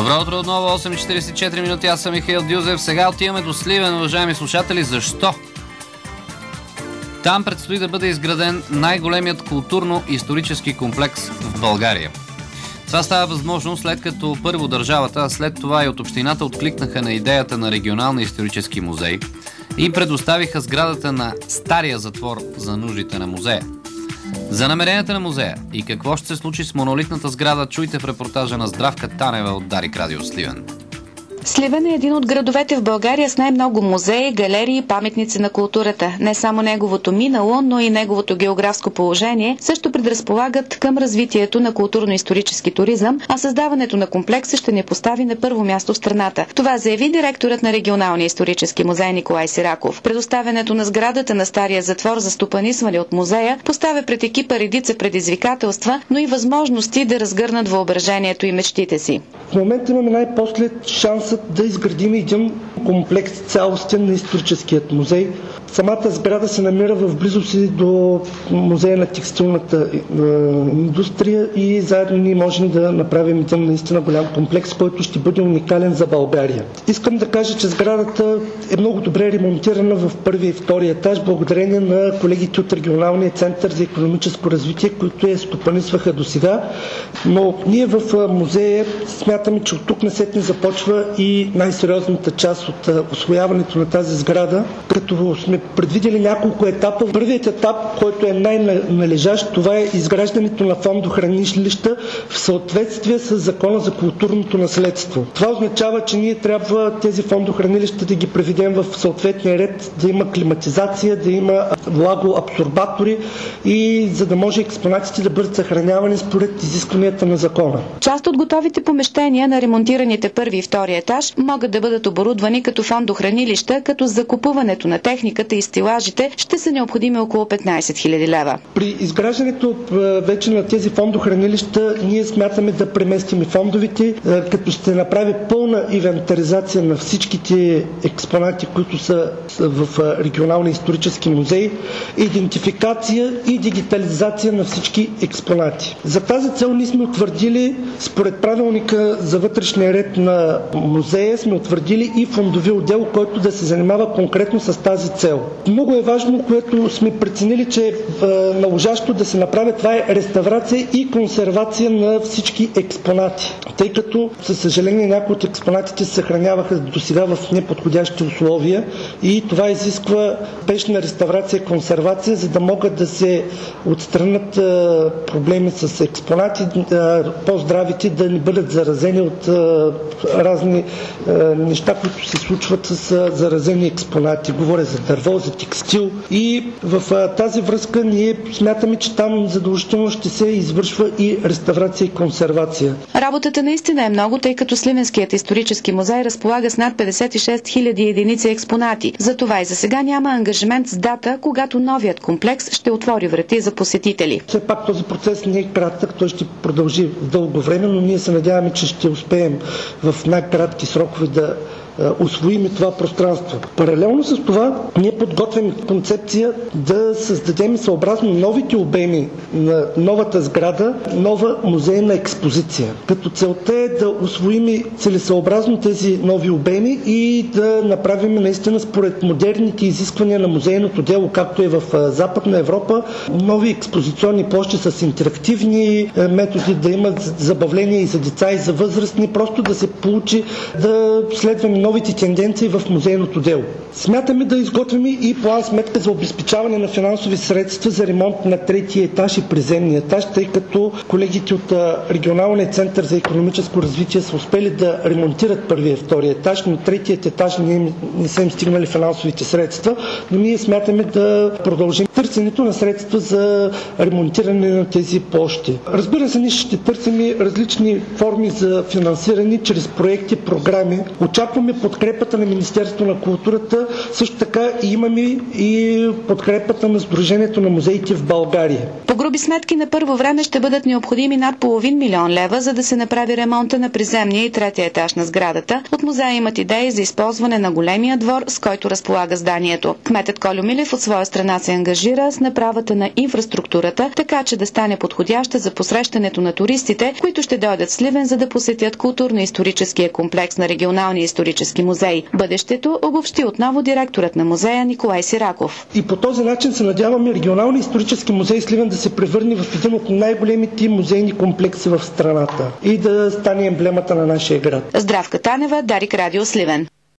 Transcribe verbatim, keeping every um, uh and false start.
Добро утро отново, осем и четиридесет и четири минути, аз съм Михаил Дюзев. Сега отиваме до Сливен, уважаеми слушатели. Защо? Там предстои да бъде изграден най-големият културно-исторически комплекс в България. Това става възможно след като първо държавата, а след това и от общината откликнаха на идеята на регионалния исторически музей и предоставиха сградата на стария затвор за нуждите на музея. За намеренията на музея и какво ще се случи с монолитната сграда, чуйте в репортажа на Здравка Танева от Дарик Радио Сливен. Сливен е един от градовете в България с най-много музеи, галерии и паметници на културата. Не само неговото минало, но и неговото географско положение също предразполагат към развитието на културно-исторически туризъм, а създаването на комплекса ще ни постави на първо място в страната. Това заяви директорът на регионалния исторически музей Николай Сираков. Предоставянето на сградата на стария затвор за стопанисване от музея поставя пред екипа редица предизвикателства, но и възможности да разгърнат въображението и мечтите си. В момента имаме най-после шанс да изградим един комплекс цялостен на историческият музей. Самата сграда се намира в близост до музея на текстилната е, индустрия и заедно ние можем да направим един наистина голям комплекс, който ще бъде уникален за България. Искам да кажа, че сградата е много добре ремонтирана в първи и втори етаж, благодарение на колегите от регионалния център за икономическо развитие, които я стопанисваха до сега. Но ние в музея смятаме, че от тук насетне започва и най-сериозната част от усвояването на тази сграда, като сме предвидели няколко етапа. Първият етап, който е най-належащ, това е изграждането на фондохранилища в съответствие с Закона за културното наследство. Това означава, че ние трябва тези фондохранилища да ги приведем в съответния ред, да има климатизация, да има влагоабсорбатори и за да може експонатите да бъдат съхранявани според изискванията на закона. Част от готовите помещения на ремонтираните първи и втори етаж могат да бъдат оборудвани като фондохранилища, като закупуването на техниката и стелажите ще са необходими около петнайсет хиляди лева. При изграждането вече на тези фондохранилища ние смятаме да преместим и фондовите, като ще направи пълна инвентаризация на всичките експонати, които са в регионалния исторически музей, идентификация и дигитализация на всички експонати. За тази цел ние сме утвърдили, според правилника за вътрешния ред на музея, сме утвърдили и фондови отдел, който да се занимава конкретно с тази цел. Много е важно, което сме преценили, че е наложащо да се направи, това е реставрация и консервация на всички експонати, тъй като, със съжаление, някои от експонатите се съхраняваха до сега в неподходящи условия и това изисква спешна реставрация и консервация, за да могат да се отстранят проблеми с експонати, по-здравите да не бъдат заразени от разни неща, които се случват с заразени експонати. Говоря за дърво, за текстил и в тази връзка ние смятаме, че там задължително ще се извършва и реставрация и консервация. Работата наистина е много, тъй като Сливенският исторически музей разполага с над петдесет и шест хиляди единици експонати. Затова и за сега няма ангажимент с дата, когато новият комплекс ще отвори врати за посетители. Все пак този процес не е кратък, той ще продължи дълго време, но ние се надяваме, че ще успеем в най-кратки срокове да усвоим това пространство. Паралелно с това ние подготвяме концепция да създадем съобразно новите обеми на новата сграда нова музейна експозиция. Като целта е да усвоим целесъобразно тези нови обеми и да направим наистина според модерните изисквания на музейното дело, както е в Западна Европа, нови експозиционни площи с интерактивни методи, да имат забавления и за деца, и за възрастни, просто да се получи да следваме новите тенденции в музейното дело. Смятаме да изготвим и план сметка за обезпечаване на финансови средства за ремонт на третия етаж и приземния етаж, тъй като колегите от регионалния център за икономическо развитие са успели да ремонтират първия и втория етаж, но третият етаж не, не са им стигнали финансовите средства, но ние смятаме да продължим търсенето на средства за ремонтиране на тези площи. Разбира се, ние ще търсим и различни форми за финансиране чрез проекти, програми. Очакваме подкрепата на Министерството на културата, също така имаме и подкрепата на Сдружението на музеите в България. По груби сметки на първо време ще бъдат необходими над половин милион лева, за да се направи ремонта на приземния и третия етаж на сградата. От музея имат идеи за използване на големия двор, с който разполага зданието. Кметът Кольо Милев от своя страна се ангажира с направата на инфраструктурата, така че да стане подходяща за посрещането на туристите, които ще дойдат в Сливен, за да посетят културно-историческия комплекс на Регионалния исторически музей. Бъдещето обобщи отново директорът на музея Николай Сираков. И по този начин се надяваме Регионалния исторически музей Сливен да се превърне в един от най-големите музейни комплекси в страната и да стане емблемата на нашия град. Здравка Танева, Дарик Радио Сливен.